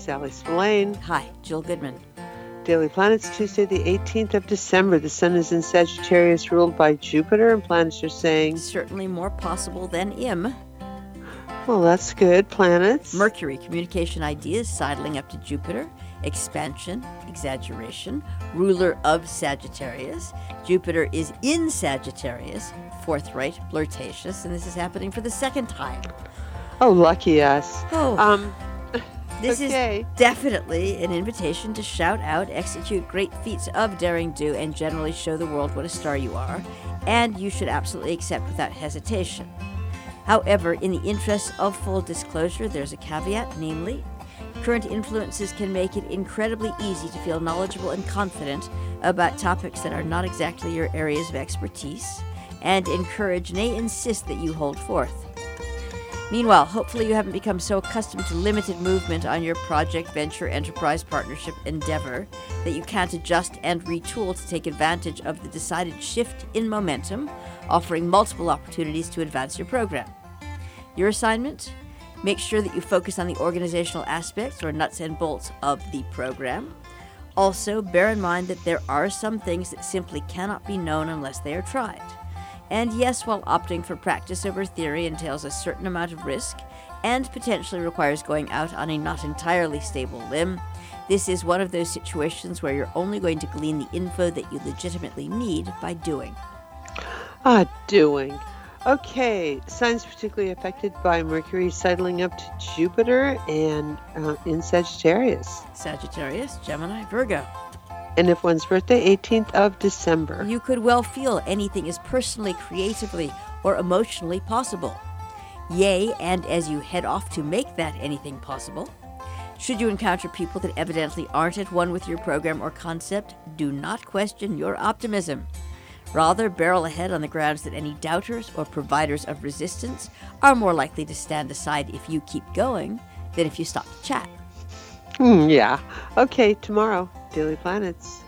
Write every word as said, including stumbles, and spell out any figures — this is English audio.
Sally Spillane. Hi, Jill Goodman. Daily Planets, Tuesday, the eighteenth of December. The sun is in Sagittarius, ruled by Jupiter, and planets are saying... Certainly more possible than im. Well, that's good. Planets. Mercury, communication ideas, sidling up to Jupiter. Expansion, exaggeration, ruler of Sagittarius. Jupiter is in Sagittarius, forthright, flirtatious, and this is happening for the second time. Oh, lucky us. Oh, Um, this okay. is definitely an invitation to shout out, execute great feats of daring do, and generally show the world what a star you are, and you should absolutely accept without hesitation. However, in the interest of full disclosure, there's a caveat, namely, current influences can make it incredibly easy to feel knowledgeable and confident about topics that are not exactly your areas of expertise, and encourage, nay, insist that you hold forth. Meanwhile, hopefully you haven't become so accustomed to limited movement on your project, venture, enterprise, partnership, endeavor that you can't adjust and retool to take advantage of the decided shift in momentum, offering multiple opportunities to advance your program. Your assignment? Make sure that you focus on the organizational aspects or nuts and bolts of the program. Also, bear in mind that there are some things that simply cannot be known unless they are tried. And yes, while opting for practice over theory entails a certain amount of risk and potentially requires going out on a not entirely stable limb, this is one of those situations where you're only going to glean the info that you legitimately need by doing. Ah, doing. Okay, signs particularly affected by Mercury sidling up to Jupiter and uh, in Sagittarius. Sagittarius, Gemini, Virgo. And if one's birthday, eighteenth of December. You could well feel anything is personally, creatively, or emotionally possible. Yea, and as you head off to make that anything possible, should you encounter people that evidently aren't at one with your program or concept, do not question your optimism. Rather, barrel ahead on the grounds that any doubters or providers of resistance are more likely to stand aside if you keep going than if you stop to chat. Hmm, yeah. Okay, tomorrow, Daily Planets.